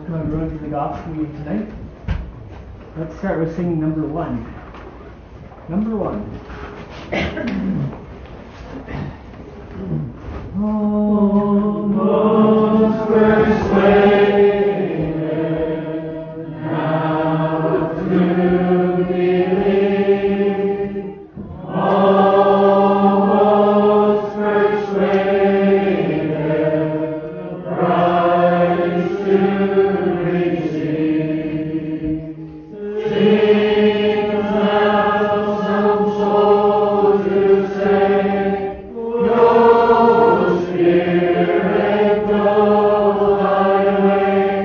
welcome everyone to the gospel meeting tonight. Let's start with singing number 1. Number 1. Almost persuaded now to believe, almost persuaded Christ to receive. Sing now some soul to say, go Spirit, go thy way.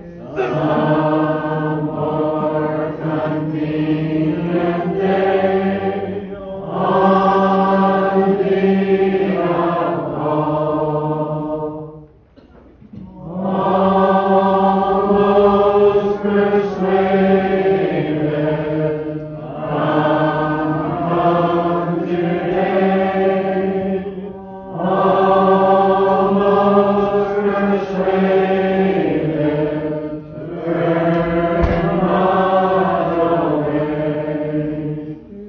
Some more convenient day on thee I'll call. Almost persuaded, come today. Almost persuaded, turn not away.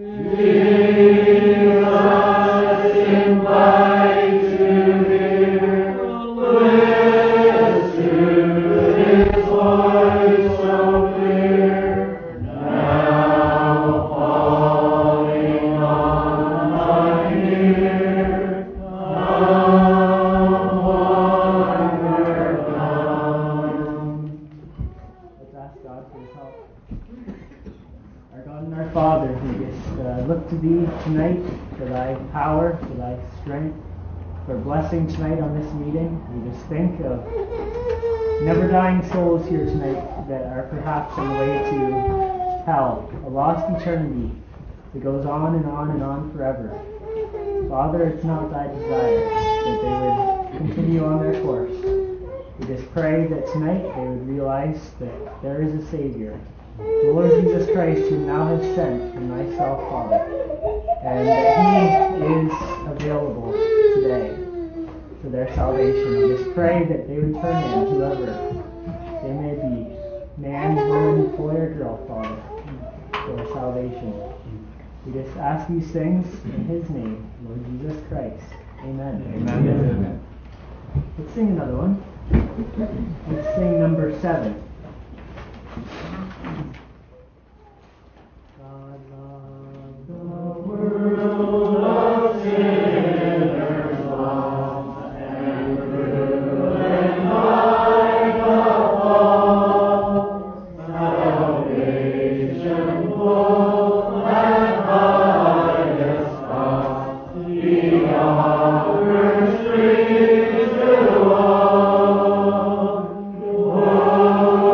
Jesus invites you here, listen to his voice so clear, now falling on thine ear. Come, wonder, come. Let's ask God for his help. Our God and our Father, we just look to thee tonight for thy power, for thy strength, for blessing tonight on this meeting. We just think of never-dying souls here tonight that are perhaps on the way to hell, a lost eternity that goes on and on and on forever. Father, it's not thy desire that they would continue on their course. We just pray that tonight they would realize that there is a Savior, the Lord Jesus Christ, whom thou hast sent from thyself, Father, and that he is available today for their salvation. We just pray that they would turn in, whoever they may be, man, woman, boy, or girl, Father, for salvation. We just ask these things in his name, Lord Jesus Christ. Amen. Amen. Let's sing another one. Let's sing number 7. God loved the world of sinners lost, and through and by the fall, salvation full and highest cost, he offers free to all. Oh,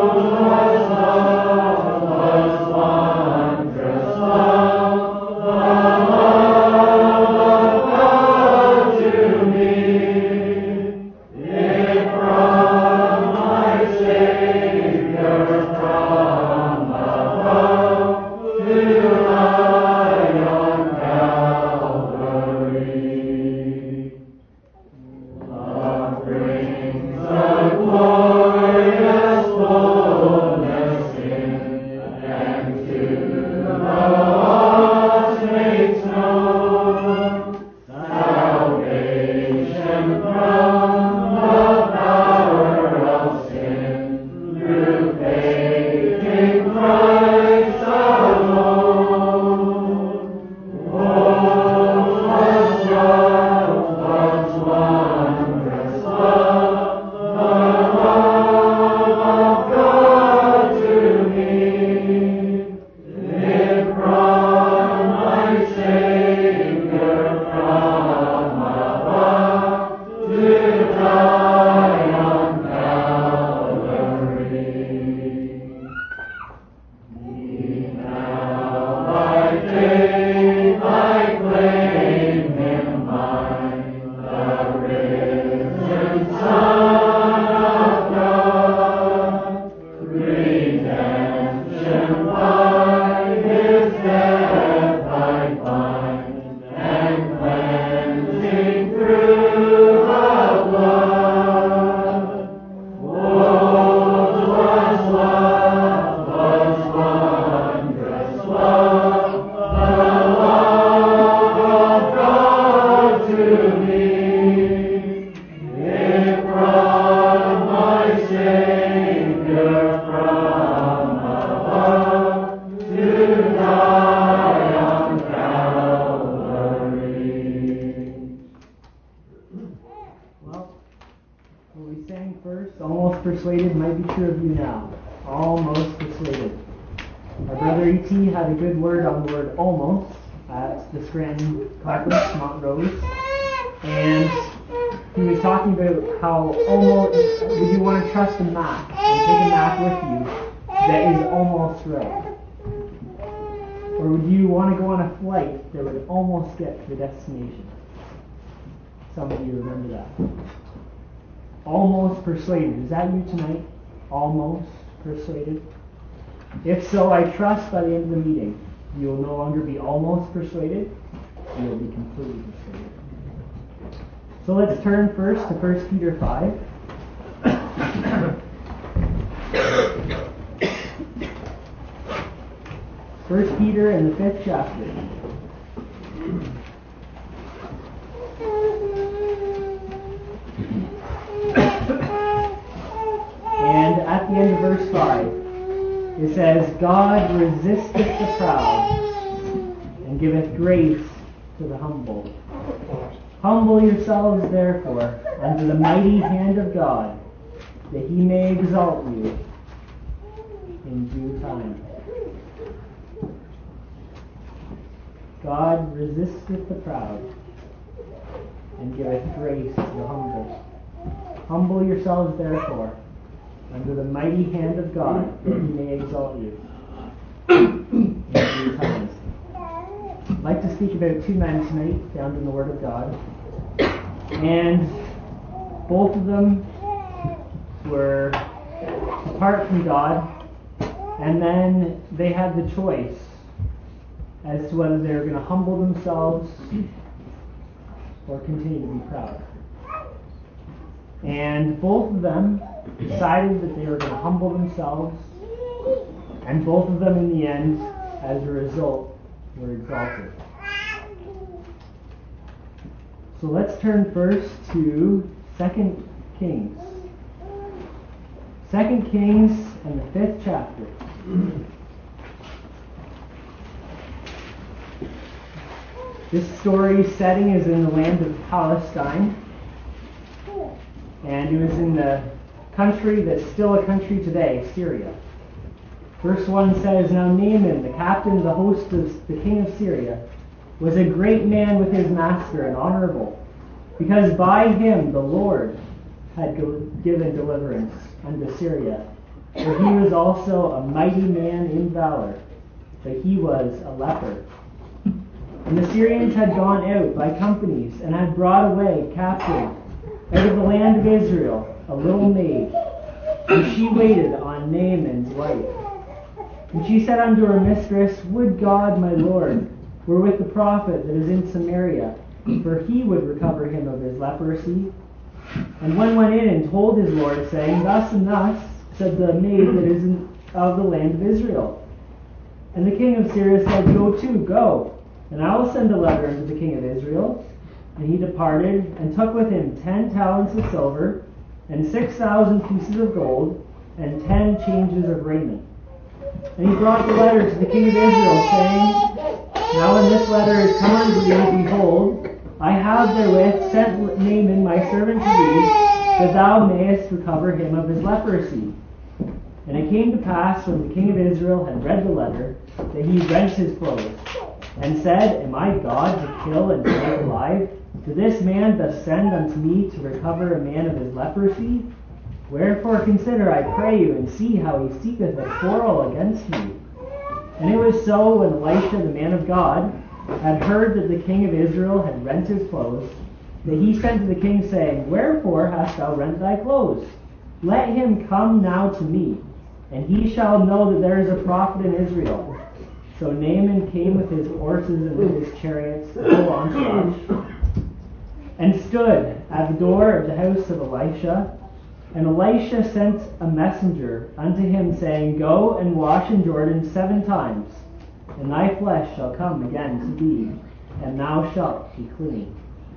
What we sang first, almost persuaded, might be true of you now. Almost persuaded. Our brother E.T. had a good word on the word almost at the Scranton Conference, Montrose. And he was talking about how almost, would you want to trust a map and take a map with you that is almost right? Or would you want to go on a flight that would almost get to the destination? Some of you remember that. Almost persuaded. Is that you tonight? Almost persuaded? If so, I trust by the end of the meeting, you will no longer be almost persuaded, you will be completely persuaded. So let's turn first to 1 Peter 5. First Peter in the 5th chapter. And at the end of verse 5, it says, God resisteth the proud, and giveth grace to the humble. Humble yourselves, therefore, under the mighty hand of God, that he may exalt you in due time. God resisteth the proud, and giveth grace to the humble. Humble yourselves, therefore, under the mighty hand of God, that he may exalt you in due time. I'd like to speak about two men tonight, found in the Word of God. And both of them were apart from God, and then they had the choice as to whether they were going to humble themselves or continue to be proud. And both of them decided that they were going to humble themselves, and both of them in the end, as a result, were exalted. So let's turn first to 2 Kings. 2 Kings and the 5th chapter. This story's setting is in the land of Palestine. And it was in the country that's still a country today, Syria. Verse 1 says, Now Naaman, the captain of the host of the king of Syria, was a great man with his master and honorable, because by him the Lord had given deliverance unto Syria. For he was also a mighty man in valor, but he was a leper. And the Syrians had gone out by companies, and had brought away captive out of the land of Israel a little maid, and she waited on Naaman's wife. And she said unto her mistress, Would God, my Lord, were with the prophet that is in Samaria, for he would recover him of his leprosy. And one went in and told his Lord, saying, Thus and thus said the maid that is of the land of Israel. And the king of Syria said, Go, and I will send a letter unto the king of Israel. And he departed, and took with him 10 talents of silver, and 6,000 pieces of gold, and 10 changes of raiment. And he brought the letter to the king of Israel, saying, Now when this letter is come unto thee, behold, I have therewith sent Naaman my servant to thee, that thou mayest recover him of his leprosy. And it came to pass, when the king of Israel had read the letter, that he rent his clothes, and said, Am I God to kill and take alive? Did this man thus send unto me to recover a man of his leprosy? Wherefore consider, I pray you, and see how he seeketh a quarrel against me. And it was so, when Elisha the man of God had heard that the king of Israel had rent his clothes, that he sent to the king, saying, Wherefore hast thou rent thy clothes? Let him come now to me, and he shall know that there is a prophet in Israel. So Naaman came with his horses and with his chariots, full entourage, and stood at the door of the house of Elisha. And Elisha sent a messenger unto him, saying, Go and wash in Jordan 7 times, and thy flesh shall come again to thee, and thou shalt be clean.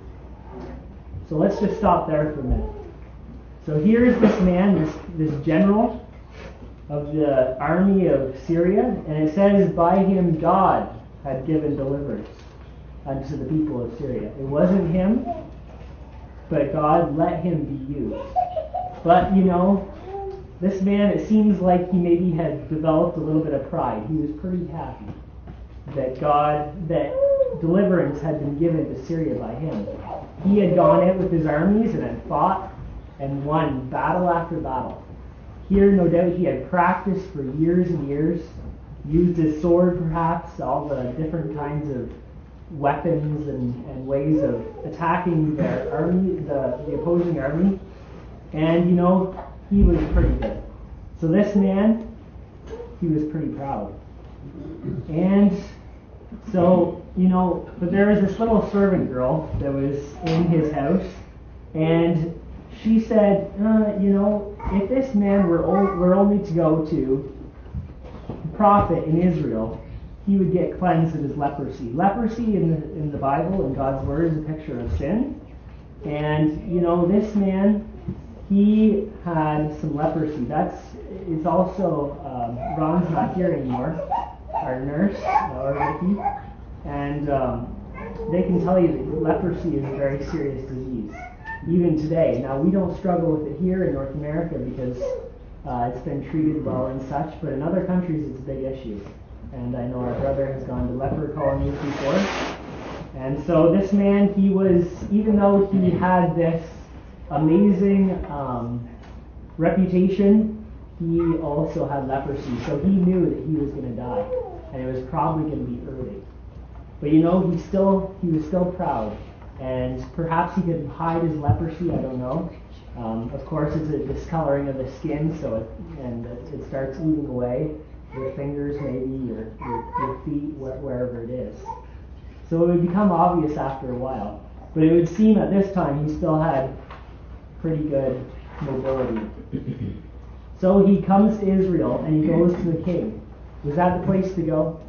So let's just stop there for a minute. So here is this man, this general of the army of Syria, and it says, by him God had given deliverance unto the people of Syria. It wasn't him, but God let him be used. But, this man, it seems like he maybe had developed a little bit of pride. He was pretty happy that deliverance had been given to Syria by him. He had gone out with his armies and had fought and won battle after battle. Here, no doubt, he had practiced for years and years, used his sword perhaps, all the different kinds of weapons and ways of attacking their army, the opposing army. And, he was pretty good. So this man, he was pretty proud. And so, but there was this little servant girl that was in his house, and she said, if this man were only to go to the prophet in Israel, he would get cleansed of his leprosy. Leprosy in the Bible, in God's Word, is a picture of sin. And, this man, he had some leprosy. It's also, Ron's not here anymore, our nurse, or Vicky. And they can tell you that leprosy is a very serious disease, even today. Now, we don't struggle with it here in North America because it's been treated well and such, but in other countries it's a big issue. And I know our brother has gone to leper colonies before. And so this man, he was, even though he had this amazing reputation, he also had leprosy. So he knew that he was going to die, and it was probably going to be early. But he was still proud, and perhaps he could hide his leprosy. I don't know. Of course, it's a discoloring of the skin, so it starts eating away your fingers, maybe your feet, wherever it is. So it would become obvious after a while. But it would seem at this time he still had pretty good mobility. So he comes to Israel and he goes to the king. Was that the place to go?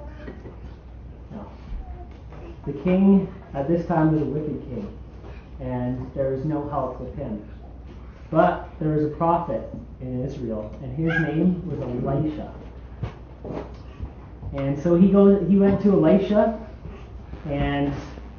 No. The king at this time was a wicked king, and there was no help with him. But there was a prophet in Israel, and his name was Elisha. And so he went to Elisha, and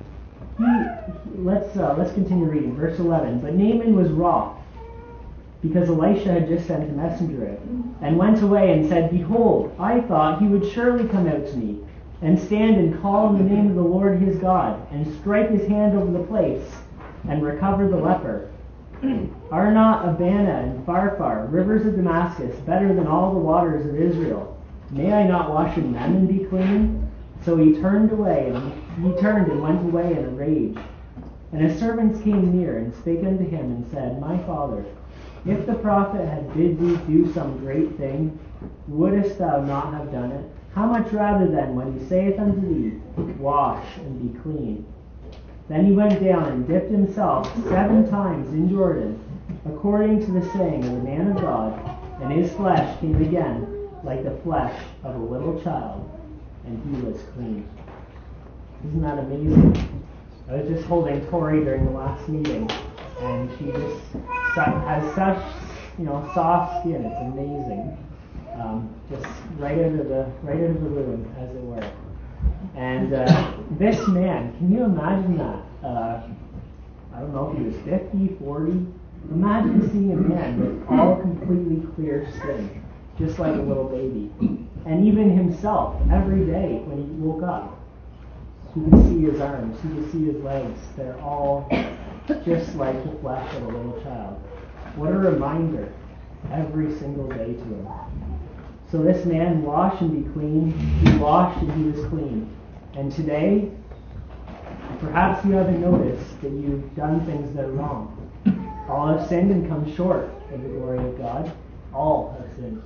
let's continue reading. Verse 11. But Naaman was wroth, because Elisha had just sent a messenger out, and went away and said, Behold, I thought he would surely come out to me, and stand and call on the name of the Lord his God, and strike his hand over the place, and recover the leper. Are not Abana and Pharpar, rivers of Damascus, better than all the waters of Israel? May I not wash in them and be clean? So he turned and went away in a rage. And his servants came near, and spake unto him, and said, My father, if the prophet had bid thee do some great thing, wouldest thou not have done it? How much rather then, when he saith unto thee, Wash and be clean? Then he went down and dipped himself 7 times in Jordan, according to the saying of the man of God, and his flesh came again like the flesh of a little child, and he was clean. Isn't that amazing? I was just holding Tori during the last meeting, and she just has such, soft skin. It's amazing. Just right out of the womb, as it were. And this man, can you imagine that? I don't know if he was 50, 40. Imagine seeing a man with all completely clear skin, just like a little baby. And even himself, every day when he woke up, he could see his arms, he could see his legs. They're all just like the flesh of a little child. What a reminder every single day to him. So this man, wash and be clean. He washed and he was clean. And today, perhaps you haven't noticed that you've done things that are wrong. All have sinned and come short of the glory of God. All have sinned.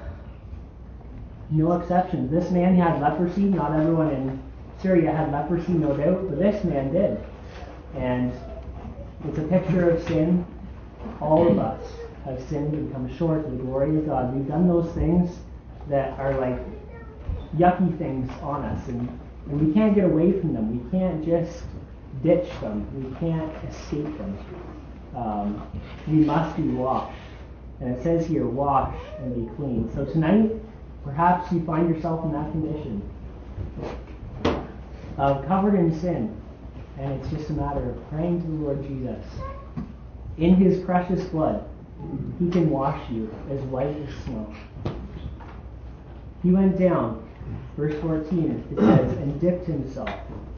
No exceptions. This man had leprosy. Not everyone in Syria had leprosy, no doubt, but this man did. And it's a picture of sin. All of us have sinned and come short of the glory of God. We've done those things that are like yucky things on us, and we can't get away from them. We can't just ditch them. We can't escape them. We must be washed. And it says here, wash and be clean. So tonight, perhaps you find yourself in that condition, covered in sin, and it's just a matter of praying to the Lord Jesus in his precious blood He can wash you as white as snow. He went down, verse 14, it says, and dipped himself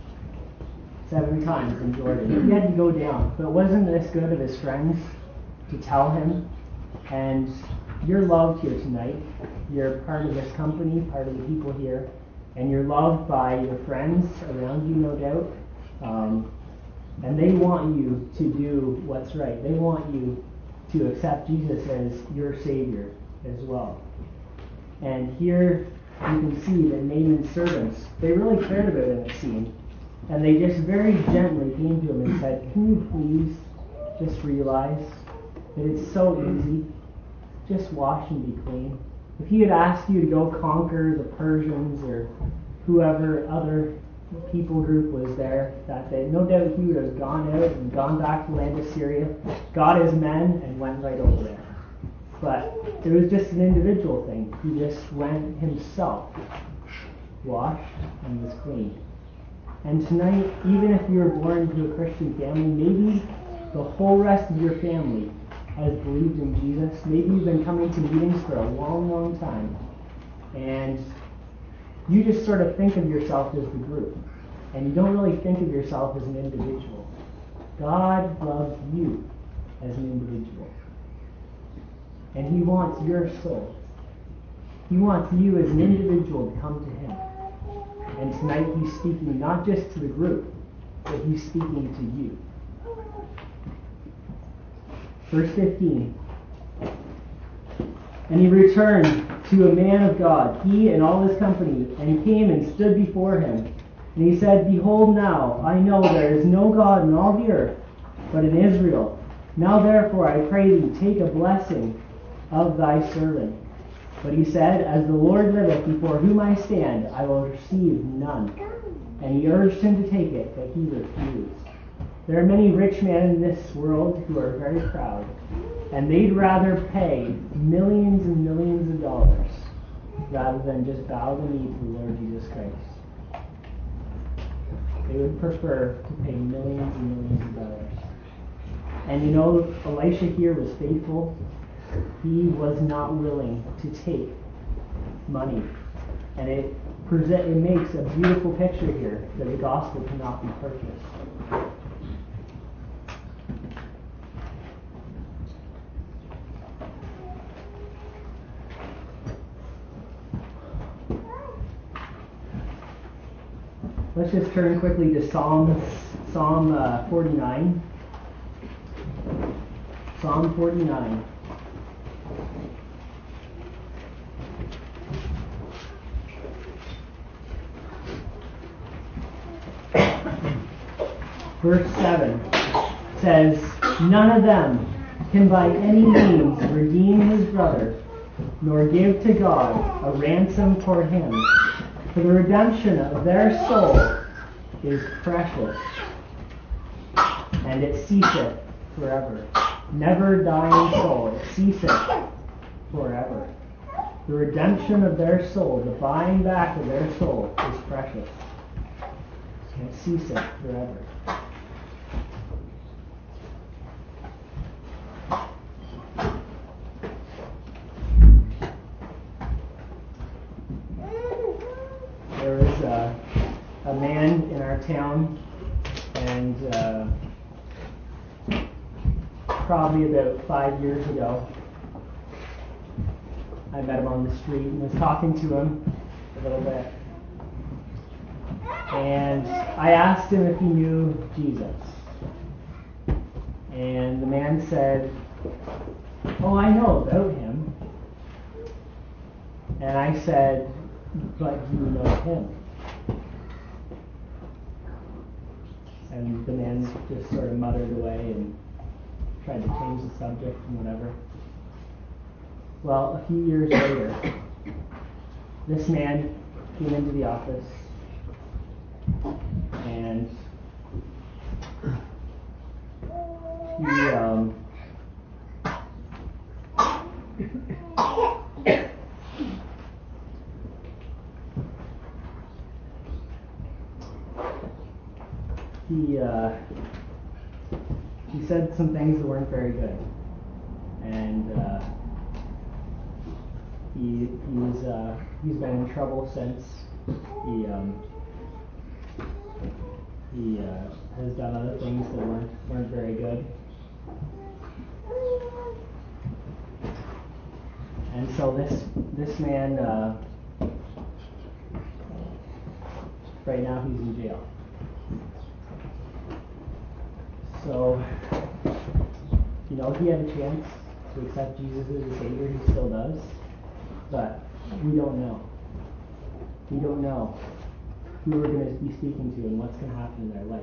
7 times in Jordan. He had to go down, but wasn't this good of his friends to tell him? And you're loved here tonight. You're part of this company, part of the people here, and you're loved by your friends around you, no doubt. And they want you to do what's right. They want you to accept Jesus as your Savior as well. And here you can see that Naaman's servants, they really cared about him, it seemed. And they just very gently came to him and said, can you please just realize that it's so easy? Just wash and be clean. If he had asked you to go conquer the Persians or whoever other people group was there that day, no doubt he would have gone out and gone back to the land of Syria, got his men, and went right over there. But it was just an individual thing. He just went himself, washed, and was clean. And tonight, even if you were born into a Christian family, maybe the whole rest of your family has believed in Jesus. Maybe you've been coming to meetings for a long, long time. And you just sort of think of yourself as the group. And you don't really think of yourself as an individual. God loves you as an individual. And he wants your soul. He wants you as an individual to come to him. And tonight he's speaking not just to the group, but he's speaking to you. Verse 15. And he returned to a man of God, he and all his company, and he came and stood before him. And he said, behold now, I know there is no God in all the earth, but in Israel. Now therefore I pray thee, take a blessing of thy servant. But he said, as the Lord liveth, before whom I stand, I will receive none. And he urged him to take it, but he refused. There are many rich men in this world who are very proud, and they'd rather pay millions and millions of dollars rather than just bow the knee to the Lord Jesus Christ. They would prefer to pay millions and millions of dollars. And you know, Elisha here was faithful. He was not willing to take money. And it makes a beautiful picture here that the gospel cannot be purchased. Let's just turn quickly to Psalm 49. Psalm 49. Verse 7 says, none of them can by any means redeem his brother, nor give to God a ransom for him. For the redemption of their soul is precious, and it ceaseth forever. Never dying soul, it ceaseth forever. The redemption of their soul, the buying back of their soul, is precious, and it ceaseth forever. There was a man in our town, and probably about 5 years ago, I met him on the street and was talking to him a little bit. And I asked him if he knew Jesus. And the man said, oh, I know about him. And I said, but do you know him? And the man just sort of muttered away and tried to change the subject and whatever. Well, a few years later, this man came into the office and he said some things that weren't very good. And and he's been in trouble since. He has done other things that weren't very good. And so this man, right now he's in jail. So, he had a chance to accept Jesus as a Savior. He still does. But we don't know. We don't know who we're going to be speaking to and what's going to happen in their life.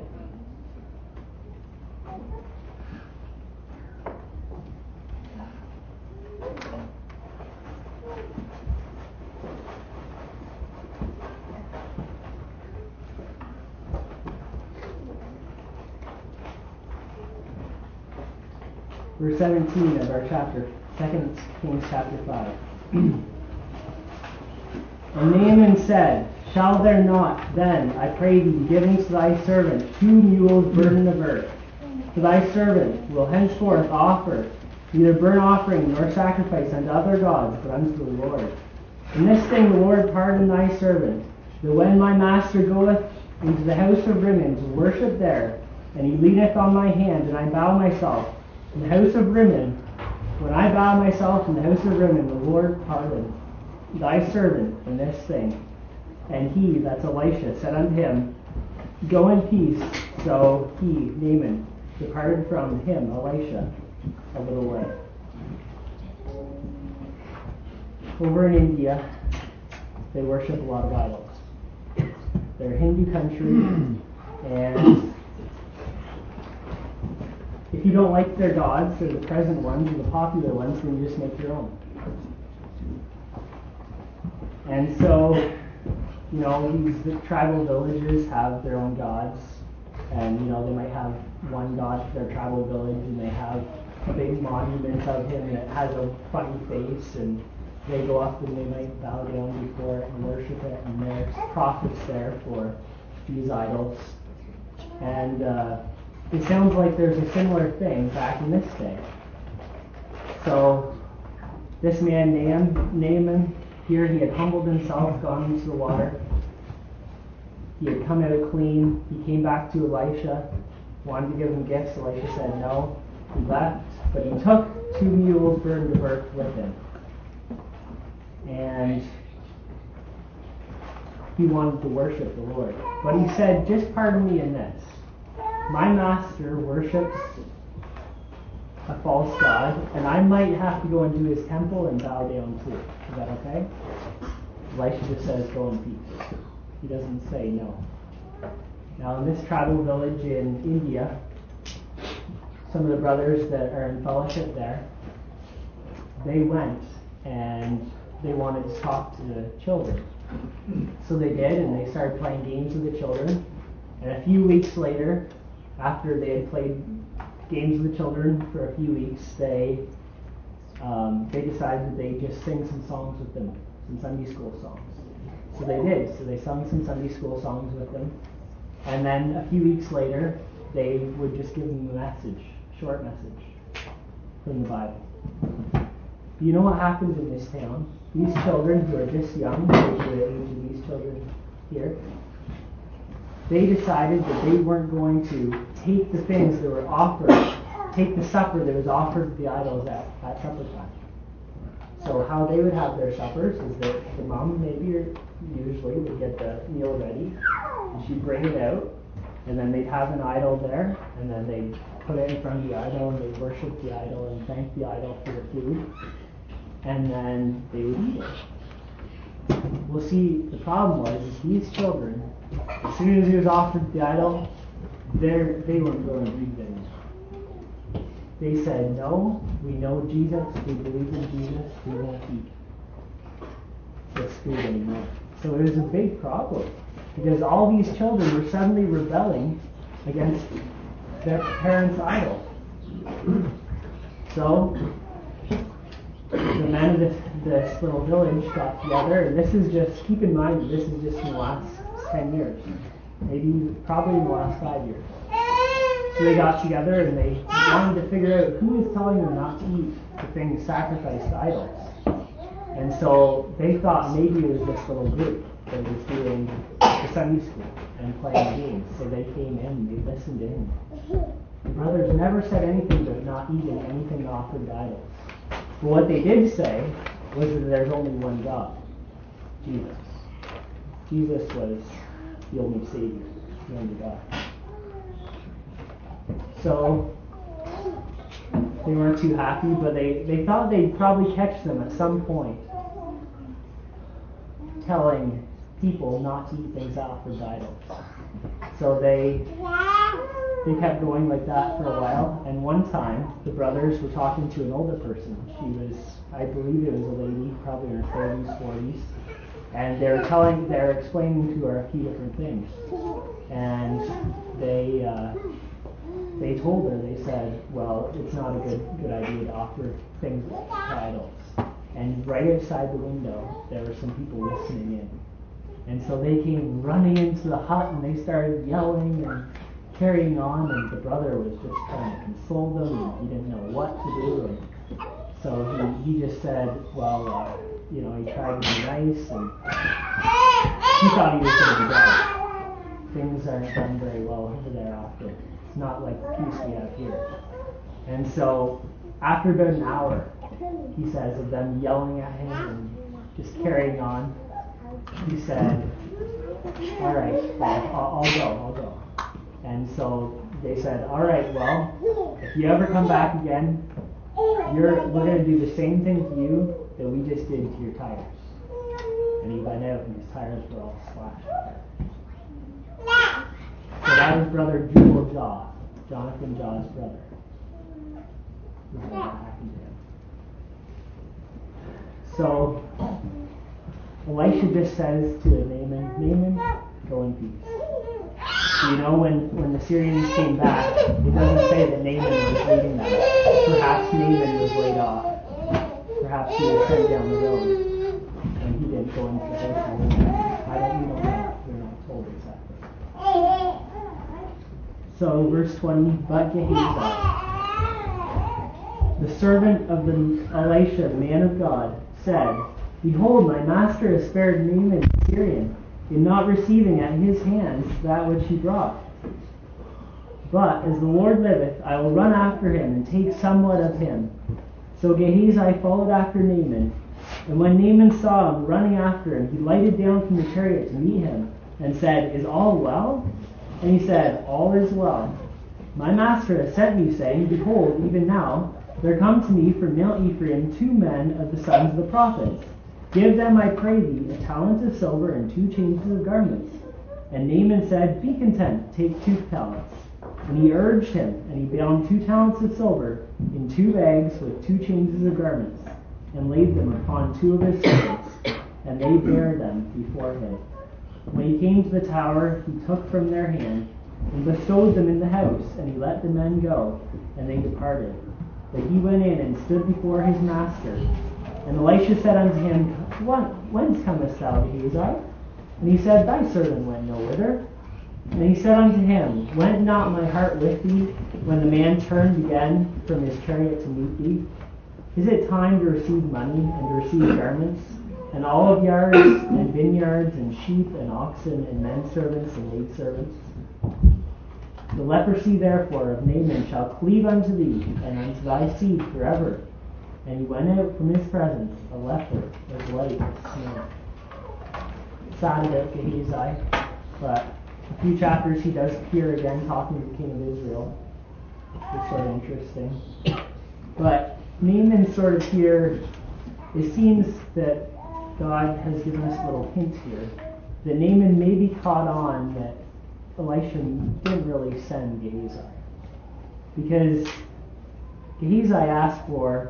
Verse 17 of our chapter, 2 Kings chapter 5. And Naaman said, Shall there not, then, I pray thee, be given to thy servant 2 mules burden of earth? For thy servant will henceforth offer neither burnt offering nor sacrifice unto other gods, but unto the Lord. And this thing the Lord pardon thy servant, that when my master goeth into the house of Rimmon to worship there, and he leaneth on my hand, and I bow myself in the house of Rimmon, when I bow myself in the house of Rimmon, the Lord pardon thy servant in this thing. And he, that's Elisha, said unto him, Go in peace. So he, Naaman, departed from him, Elisha, a little way. Over in India, they worship a lot of idols. They're a Hindu country, and if you don't like their gods, or the present ones, or the popular ones, then you just make your own. And so, these tribal villages have their own gods, and they might have one god for their tribal village, and they have a big monument of him that has a funny face, and they go up and they might bow down before it and worship it, and there's prophets there for these idols. And it sounds like there's a similar thing back in this day. So this man Naaman, here he had humbled himself, gone into the water. He had come out clean. He came back to Elisha, wanted to give him gifts. Elisha said no. He left, but he took 2 mules burdened of earth with him. And he wanted to worship the Lord. But he said, just pardon me in this. My master worships a false god, and I might have to go into his temple and bow down too. Is that okay? Elisha just says, go in peace. He doesn't say no. Now, in this tribal village in India, some of the brothers that are in fellowship there, they went and they wanted to talk to the children. So they did, and they started playing games with the children. And a few weeks later, after they had played games with the children for a few weeks, they decided that they'd just sing some songs with them, some Sunday school songs. So they did. So they sung some Sunday school songs with them. And then a few weeks later, they would just give them a message, short message from the Bible. You know what happens in this town? These children who are this young, which are the age of these children here, they decided that they weren't going to take the things that were offered, take the supper that was offered to the idols at supper time. So how they would have their suppers is that the mom usually would get the meal ready, and she'd bring it out, and then they'd have an idol there, and then they'd put it in front of the idol, and they'd worship the idol and thank the idol for the food, and then they would eat it. Well, see, the problem was these children, as soon as it was offered to the idol, they weren't going to breathe anymore. They said, no, we know Jesus, we believe in Jesus, we won't eat this food anymore. So it was a big problem, because all these children were suddenly rebelling against their parents' idol. So the men of this little village got together, and this is just, keep in mind that this is just in the last 10 years, probably in the last 5 years. So they got together and they wanted to figure out who was telling them not to eat the things sacrificed to idols. And so they thought maybe it was this little group that was doing the Sunday school and playing games. So they came in and they listened in. The brothers never said anything about not eating anything offered to idols. But what they did say was that there's only one God, Jesus. Jesus was the only Savior, the only God. So they weren't too happy, but they thought they'd probably catch them at some point telling people not to eat things offered to idols. So they kept going like that for a while, and one time the brothers were talking to an older person. She was, I believe it was a lady, probably in her 30s, 40s, and they were explaining to her a few different things. And they told her, they said, well, it's not a good idea to offer things to idols. And right outside the window, there were some people listening in. And so they came running into the hut and they started yelling and carrying on, and the brother was just trying to console them, and he didn't know what to do. And so he just said, well, he tried to be nice, and he thought he was going to be dead. Things aren't done very well over there often. It's not like the peace we have here. And so after about an hour, he says, of them yelling at him and just carrying on, he said, all right, well, I'll go. And so they said, all right, well, if you ever come back again, we're going to do the same thing to you that we just did to your tires. And he went out and his tires were all slashed. So that was brother Jewel Jaw, Jonathan Jaw's brother. What happened to him. So Elisha just says to Naaman, go in peace. So when the Syrians came back, it doesn't say that Naaman was leading them. Perhaps Naaman was laid off. Perhaps he was sent down the road and he didn't go into the house. We don't know. We're not told exactly. So verse 20, but Gehazi, the servant of Elisha, the man of God, said, behold, my master has spared Naaman the Syrian, in not receiving at his hands that which he brought. But as the Lord liveth, I will run after him and take somewhat of him. So Gehazi followed after Naaman, and when Naaman saw him running after him, he lighted down from the chariot to meet him, and said, is all well? And he said, all is well. My master has sent me, saying, behold, even now there come to me from Mount Ephraim 2 men of the sons of the prophets. Give them, I pray thee, a talent of silver and 2 changes of garments. And Naaman said, be content, take 2 talents. And he urged him, and he bound 2 talents of silver in 2 bags with 2 changes of garments, and laid them upon 2 of his servants, and they bare them before him. When he came to the tower, he took from their hand, and bestowed them in the house, and he let the men go, and they departed. But he went in and stood before his master. And Elisha said unto him, whence comest thou, Gehazi? And he said, thy servant went no whither. And he said unto him, went not my heart with thee, when the man turned again from his chariot to meet thee? Is it time to receive money, and to receive garments, and olive yards, and vineyards, and sheep, and oxen, and men servants, and maid servants? The leprosy therefore of Naaman shall cleave unto thee, and unto thy seed forever. And he went out from his presence, a leper, as white as snow. Sad about Gehazi, but a few chapters he does appear again talking to the king of Israel. It's sort of interesting. But Naaman sort of here, it seems that God has given us a little hint here, that Naaman may be caught on that Elisha didn't really send Gehazi. Because Gehazi asked for,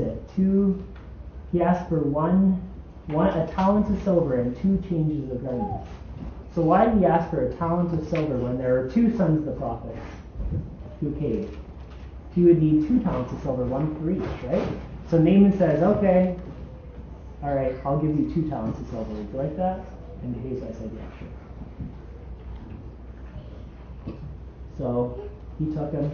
he asked for a talent of silver and 2 changes of garments. So why did he ask for a talent of silver when there were 2 sons of the prophets who came? He would need 2 talents of silver, 1 for each, right? So Naaman says, okay, all right, I'll give you 2 talents of silver. Would you like that? And Gehazi said, yeah, sure. So he took him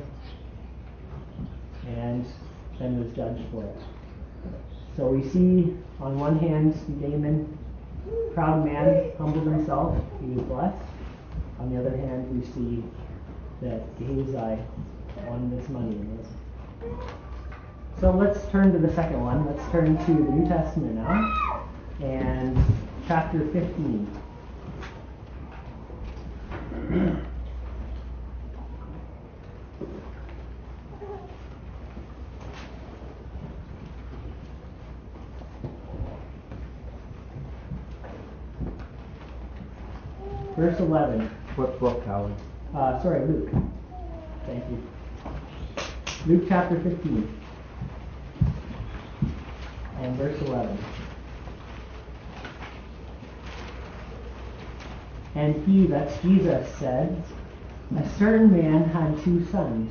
and then was judged for it. So we see on one hand Naaman, proud man, humbled himself, he was blessed. On the other hand, we see that Gehazi wanted his money and wasn't. So let's turn to the second one. Let's turn to the New Testament now, and chapter 15. Verse 11. What book, Howard? Luke. Thank you. Luke chapter 15. And verse 11. And he, that's Jesus, said, a certain man had 2 sons.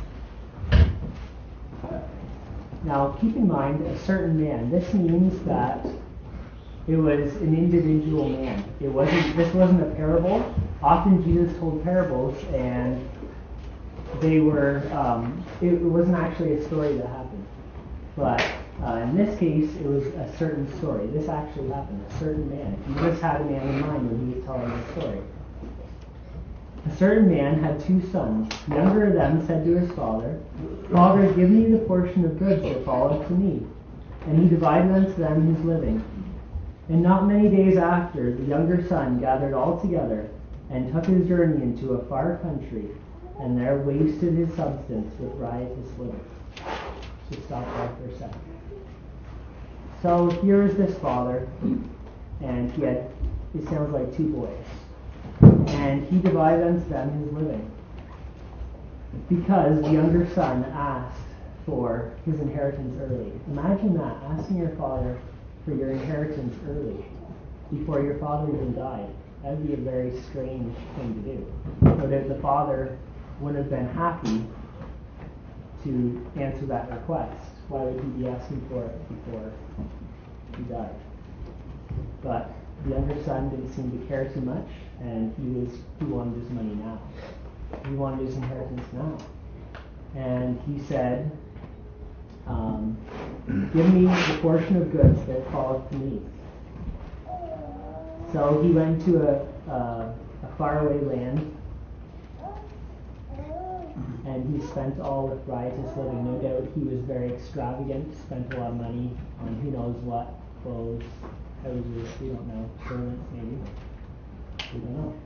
Now, keep in mind, a certain man. This means that it was an individual man. This wasn't a parable. Often Jesus told parables, and they were, it wasn't actually a story that happened. But in this case, it was a certain story. This actually happened. A certain man. Jesus had a man in mind when he was telling the story. A certain man had 2 sons. The younger of them said to his father, Father, give me the portion of goods that falleth to me. And he divided unto them his living. And not many days after, the younger son gathered all together, and took his journey into a far country, and there wasted his substance with riotous living. Just stop there for a second. So here is this father, and he had, it sounds like 2 boys. And he divided unto them his living. Because the younger son asked for his inheritance early. Imagine that, asking your father for your inheritance early, before your father even died. That would be a very strange thing to do. So that the father would have been happy to answer that request. Why would he be asking for it before he died? But the younger son didn't seem to care too much, and he wanted his money now. He wanted his inheritance now. And he said, give me the portion of goods that falleth to me. So he went to a faraway land, and he spent all with riotous living. No doubt he was very extravagant, spent a lot of money on who knows what, clothes, houses, we don't know, servants maybe. We don't know.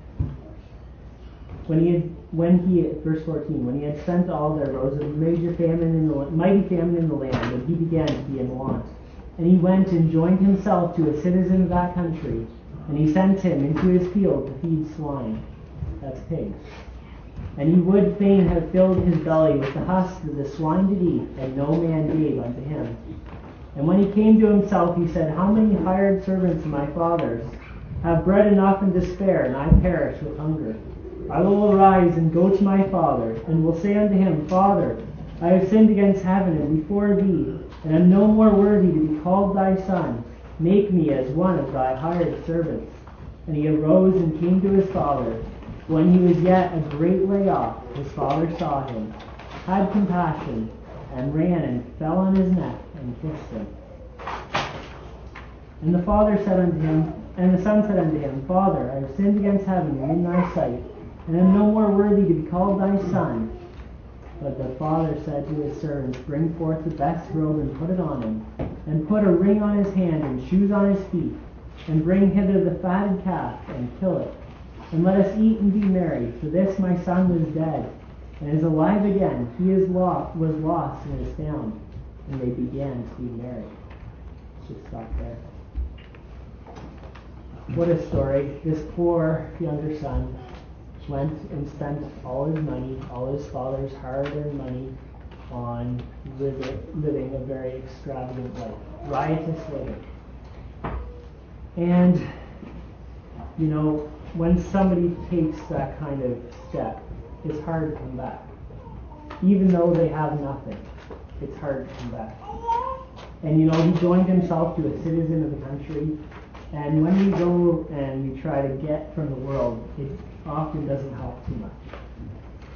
Verse 14, when he had spent all, there arose a mighty famine in the land, and he began to be in want. And he went and joined himself to a citizen of that country, and he sent him into his field to feed swine. That's pigs. And he would fain have filled his belly with the husk that the swine did eat, and no man gave unto him. And when he came to himself, he said, How many hired servants of my father's have bread enough and to spare, and I perish with hunger? I will arise and go to my father, and will say unto him, Father, I have sinned against heaven and before thee, and am no more worthy to be called thy son. Make me as one of thy hired servants. And he arose and came to his father. When he was yet a great way off, his father saw him, had compassion, and ran and fell on his neck and kissed him. And the son said unto him, Father, I have sinned against heaven and in thy sight, and am no more worthy to be called thy son. But the father said to his servants, Bring forth the best robe and put it on him, and put a ring on his hand and shoes on his feet, and bring hither the fatted calf and kill it. And let us eat and be merry, for this my son was dead, and is alive again. He was lost and is found. And they began to be merry. Let's just stop there. What a story. This poor younger son went and spent all his money, all his father's hard-earned money, on living a very extravagant life, riotous living. And, you know, when somebody takes that kind of step, it's hard to come back. Even though they have nothing, it's hard to come back. And, you know, he joined himself to a citizen of the country. And when we go and we try to get from the world, it often doesn't help too much.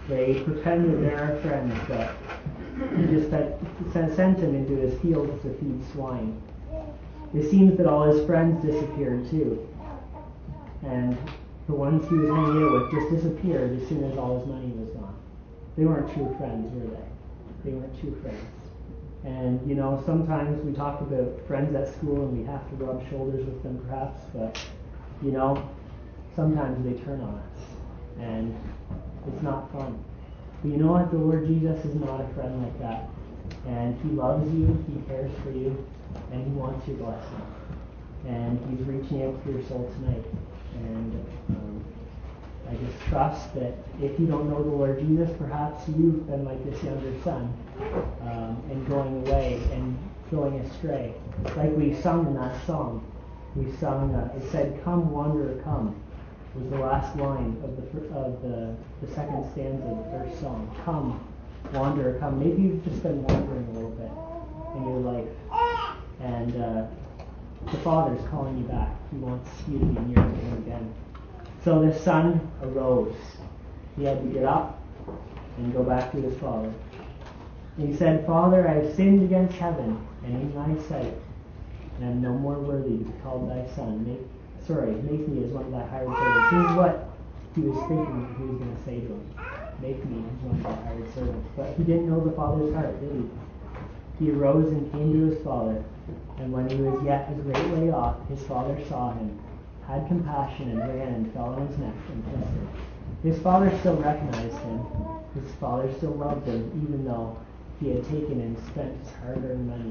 They pretend that they're our friends, but he just sent him into his fields to feed swine. It seems that all his friends disappeared too. And the ones he was hanging out with just disappeared as soon as all his money was gone. They weren't true friends, were they? They weren't true friends. And, sometimes we talk about friends at school and we have to rub shoulders with them perhaps, but, sometimes they turn on us. And it's not fun. But you know what? The Lord Jesus is not a friend like that. And he loves you, he cares for you, and he wants your blessing. And he's reaching out to your soul tonight. And I just trust that if you don't know the Lord Jesus, perhaps you've been like this younger son, and going away and going astray. Like we sung in that song. We sung, it said, "Come, wanderer, come," was the last line of the second stanza of the first song. Come, wanderer, come. Maybe you've just been wandering a little bit in your life. And the Father's calling you back. He wants you to be near to him again. So this son arose. He had to get up and go back to his father. And he said, "Father, I have sinned against heaven and in thy sight, and I am no more worthy to be called thy son. Make me as one of thy hired servants." This is what he was thinking he was going to say to him. Make me as one of thy hired servants. But he didn't know the father's heart, did he? He arose and came to his father, and when he was yet a great way off, his father saw him, had compassion, and ran and fell on his neck and kissed him. His father still recognized him. His father still loved him, even though he had taken and spent his hard-earned money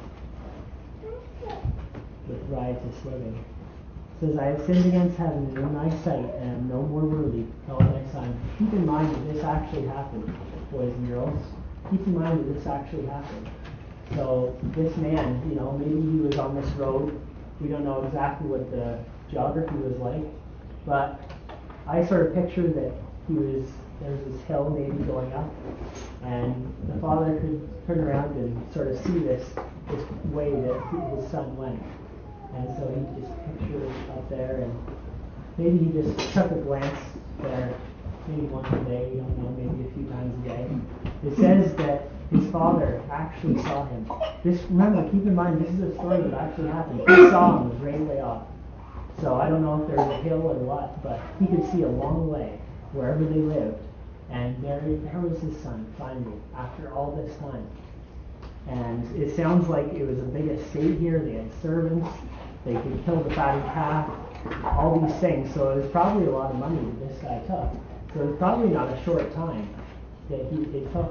with riotous living. It says, "I have sinned against heaven and in thy sight, and am no more worthy to call thy son." Keep in mind that this actually happened, boys and girls. Keep in mind that this actually happened. So this man, maybe he was on this road. We don't know exactly what the geography was like, but I sort of picture that there was this hill maybe going up, and the father could turn around and sort of see this way that his son went. And so he just pictured it up there, and maybe he just took a glance there, maybe once a day, we don't know, maybe a few times a day. It says that his father actually saw him. Remember, keep in mind, this is a story that actually happened. He saw him a great way off. So I don't know if there's a hill or what, but he could see a long way wherever they lived. And there was his son, finally, after all this time. And it sounds like it was a big estate here. They had servants. They could kill the fatted calf, all these things. So it was probably a lot of money that this guy took. So it was probably not a short time that it took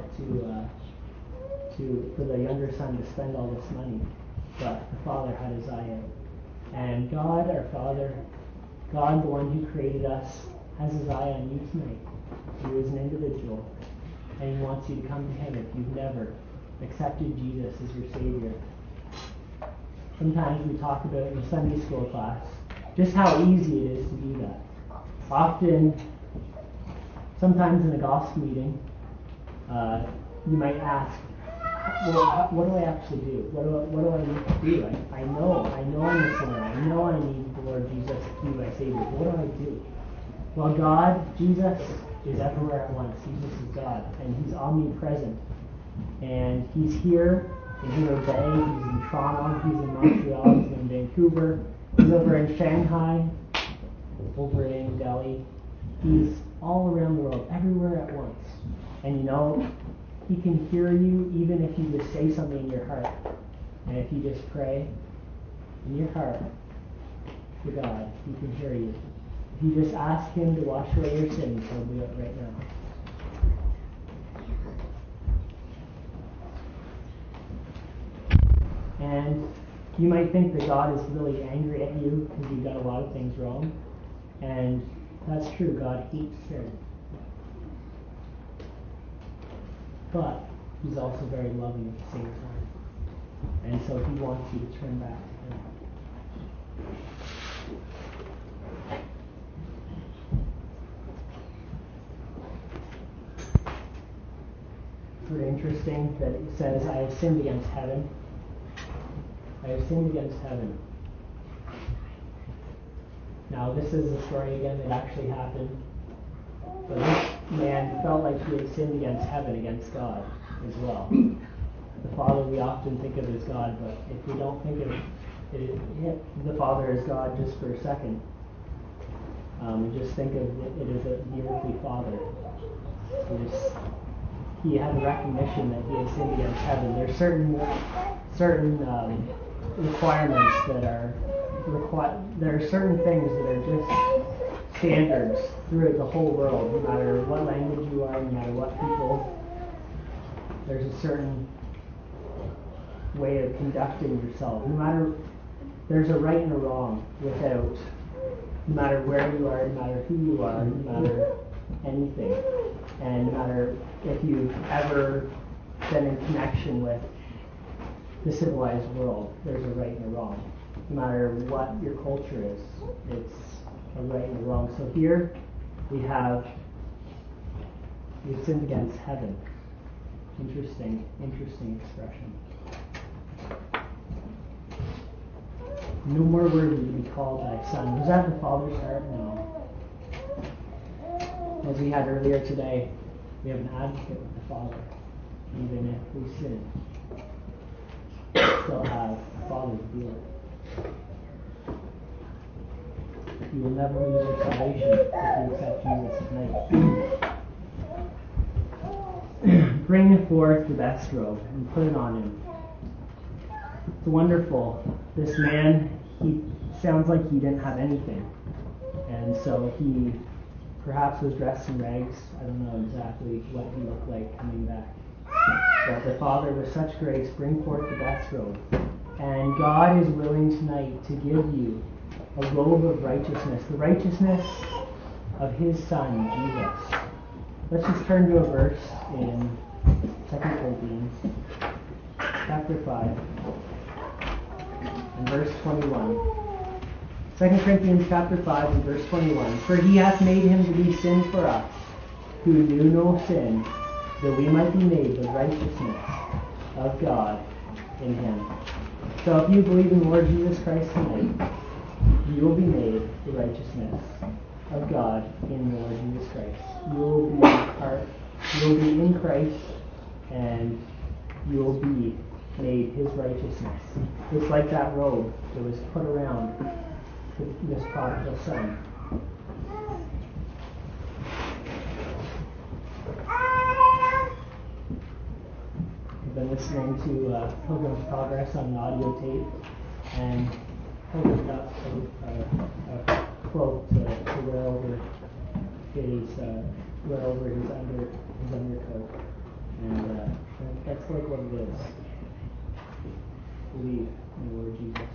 for the younger son to spend all this money. But the father had his eye out. And God, our Father, God, the one who created us, has his eye on you tonight. You as an individual. And he wants you to come to him if you've never accepted Jesus as your Savior. Sometimes we talk about in Sunday school class just how easy it is to do that. Sometimes in a gospel meeting, you might ask, well, what do I actually do? What do I need to do? I know I'm a sinner. I know I need the Lord Jesus to be my Savior. What do I do? Well, Jesus is everywhere at once. Jesus is God, and he's omnipresent. And he's here in Hero Bay, he's in Toronto, he's in Montreal, he's in Vancouver, he's over in Shanghai, over in Delhi. He's all around the world, everywhere at once. And he can hear you even if you just say something in your heart. And if you just pray in your heart to God, he can hear you. If you just ask him to wash away your sins, he'll do it right now. And you might think that God is really angry at you because you've done a lot of things wrong. And that's true. God hates sin. But he's also very loving at the same time. And so he wants you to turn back to him. It's very interesting that it says, I have sinned against heaven. I have sinned against heaven. Now this is a story again that actually happened. But man felt like he had sinned against heaven, against God as well. The Father we often think of as God, but if we don't think of the Father as God just for a second, we just think of it as the earthly Father. He had a recognition that he had sinned against heaven. There's certain requirements that are there are certain things that are just standards throughout the whole world, no matter what language you are, no matter what people. There's a certain way of conducting yourself. There's a right and a wrong without, no matter where you are, no matter who you are, no matter anything. And no matter if you've ever been in connection with the civilized world, there's a right and a wrong. No matter what your culture is, it's a right and a wrong. So here we've sinned against heaven. Interesting expression. No more worthy to be called thy son. Was that the Father's heart? No. As we had earlier today, we have an advocate with the Father. Even if we sin, we still have a Father to deal with. You will never lose your salvation if you accept Jesus tonight. Bring forth the best robe and put it on him. It's wonderful. This man, he sounds like he didn't have anything. And so he perhaps was dressed in rags. I don't know exactly what he looked like coming back. But the Father, with such grace, bring forth the best robe. And God is willing tonight to give you a robe of righteousness, the righteousness of his Son, Jesus. Let's just turn to a verse in 2 Corinthians chapter 5 and verse 21. 2 Corinthians chapter 5 and verse 21. For he hath made him to be sin for us, who knew no sin, that we might be made the righteousness of God in him. So if you believe in the Lord Jesus Christ tonight, you will be made the righteousness of God in the Lord Jesus Christ. You will be in Christ, and you will be made his righteousness. It's like that robe that was put around this prodigal son. I've been listening to Pilgrim's Progress on an audio tape, and Pilgrim got a quote to wear over his undercoat, and that's like what it is. Believe in the Lord Jesus.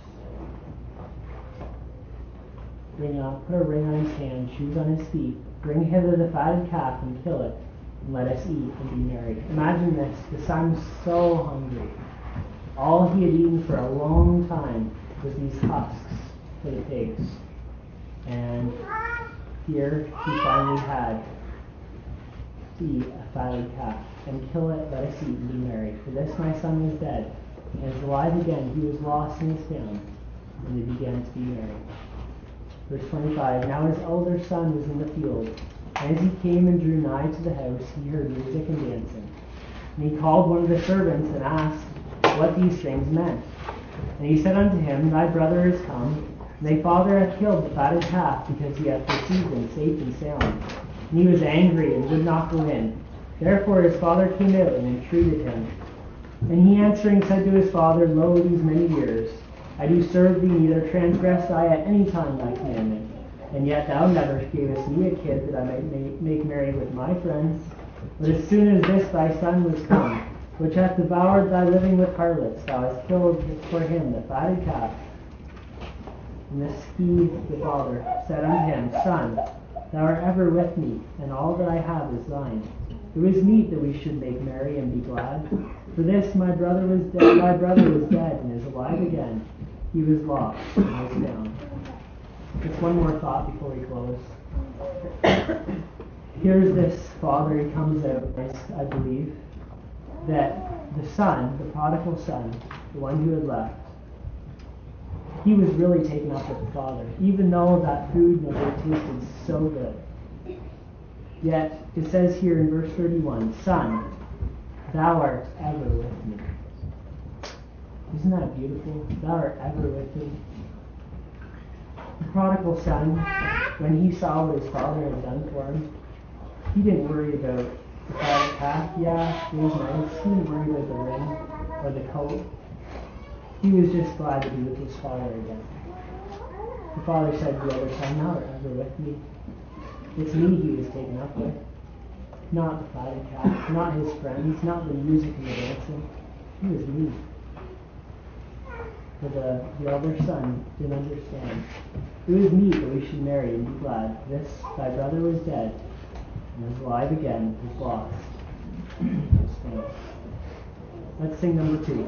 Put a ring on his hand, shoes on his feet. Bring hither the fatted calf and kill it, and let us eat and be merry. Imagine this: the son's so hungry. All he had eaten for a long time was these husks for the pigs, and here he finally had to eat a fatted calf and kill it. Let us eat and be merry. For this my son was dead and is alive again. He was lost and is found, and they began to be merry. Verse 25, now his elder son was in the field, and as he came and drew nigh to the house, he heard music and dancing. And he called one of the servants and asked what these things meant. And he said unto him, thy brother is come, and thy father hath killed the fatted calf, because he hath received him safe and sound. And he was angry and would not go in. Therefore his father came out and entreated him. And he answering said to his father, lo, these many years I do serve thee, neither transgressed I at any time thy commandment. And yet thou never gavest me a kid that I might make merry with my friends. But as soon as this thy son was come, which hath devoured thy living with harlots, thou hast killed for him the fatted calf. And this he, the father, said unto him, son, thou art ever with me, and all that I have is thine. It was meet that we should make merry and be glad. For this my brother was dead and is alive again. He was lost and was found. Just one more thought before we close. Here's this father, he comes out, I believe, that the son, the prodigal son, the one who had left, he was really taken up with the father, even though that food never tasted so good. Yet it says here in verse 31, Son, thou art ever with me. Isn't that beautiful? Thou art ever with me. The prodigal son, when he saw what his father had done for him, he didn't worry about the fatted calf. Yeah, it was nice. He didn't worry about the ring or the coat. He was just glad to be with his father again. The father said to the other son, thou art ever with me. It's me he was taken up with. Not the fatted calf, not his friends, not the music and the dancing. It was me. But the elder son didn't understand. It was meet that we should marry and be glad. This, thy brother was dead, and is alive again, was lost. Let's sing number 2.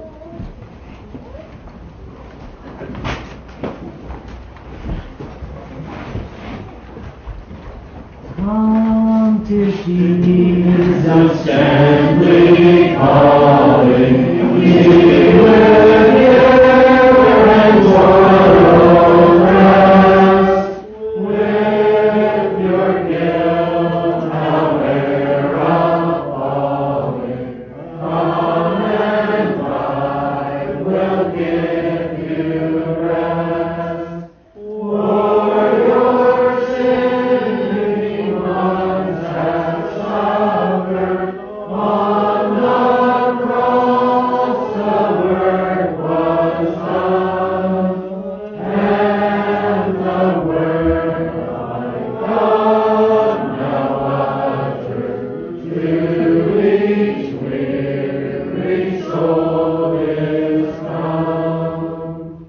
Come to Jesus, gently calling, He will hear and sorrow rest. With your guilt, however appalling, come and I will give you rest. For your sinning ones have suffered on the cross, the work was done, and the word by God now uttered to each weary soul is come.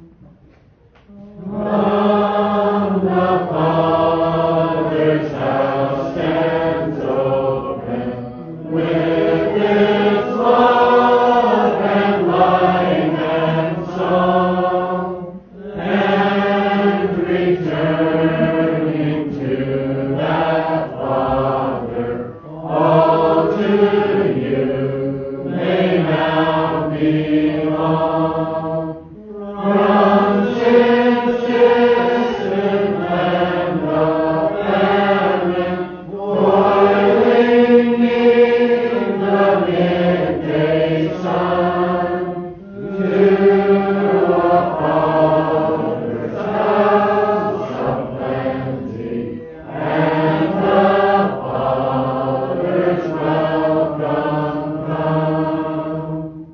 From the Father's house stands open with its love and light and song, and returning to that Father, all to you may now belong. From sin's distant land of heaven, toiling neath the midday sun, to a Father's house of plenty, and the Father's welcome come.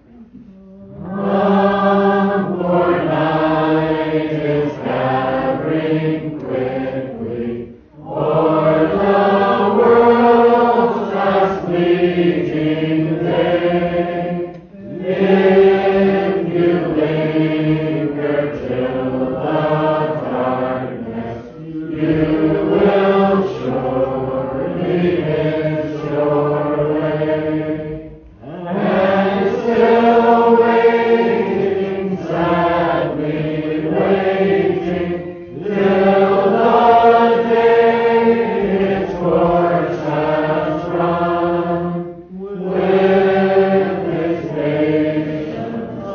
For night is gathering quickly, o'er the world's fast fleeting day. If you linger till the darkness, you will surely miss your way. And still waiting, sadly waiting, till the day its course has run, with its patience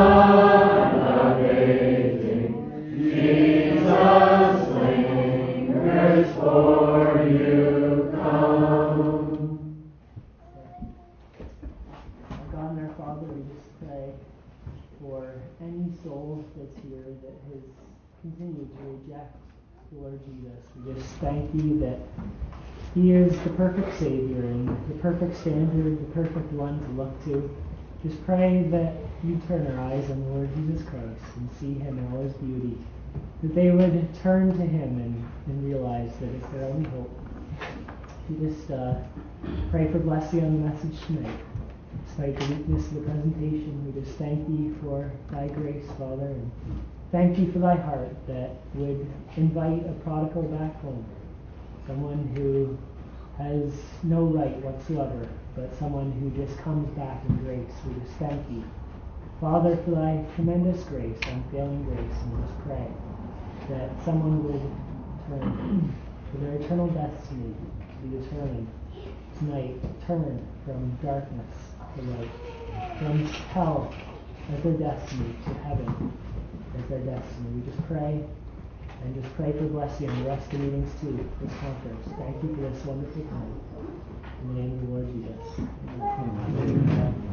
unabating, Jesus lingers for you come. Our God and our Father, we just pray for any soul that's here that has continued to reject the Lord Jesus. We just thank you that He is the perfect Savior and the perfect standard, the perfect one to look to. Just pray that you turn our eyes on the Lord Jesus Christ and see Him in all His beauty, that they would turn to Him and realize that it's their only hope. We just pray for blessing on the message tonight. Despite the weakness of the presentation, we just thank Thee for Thy grace, Father, and thank You for Thy heart that would invite a prodigal back home, someone who has no right whatsoever, but someone who just comes back in grace. We just thank You, Father, for Thy tremendous grace, unfailing grace, and we just pray that someone would turn to their eternal destiny to be determined tonight, turn from darkness to light, from hell as their destiny to heaven as their destiny. We just pray And just pray for blessing on the rest of the meetings too, this conference. Thank you for this wonderful time. In the name of the Lord Jesus. Amen.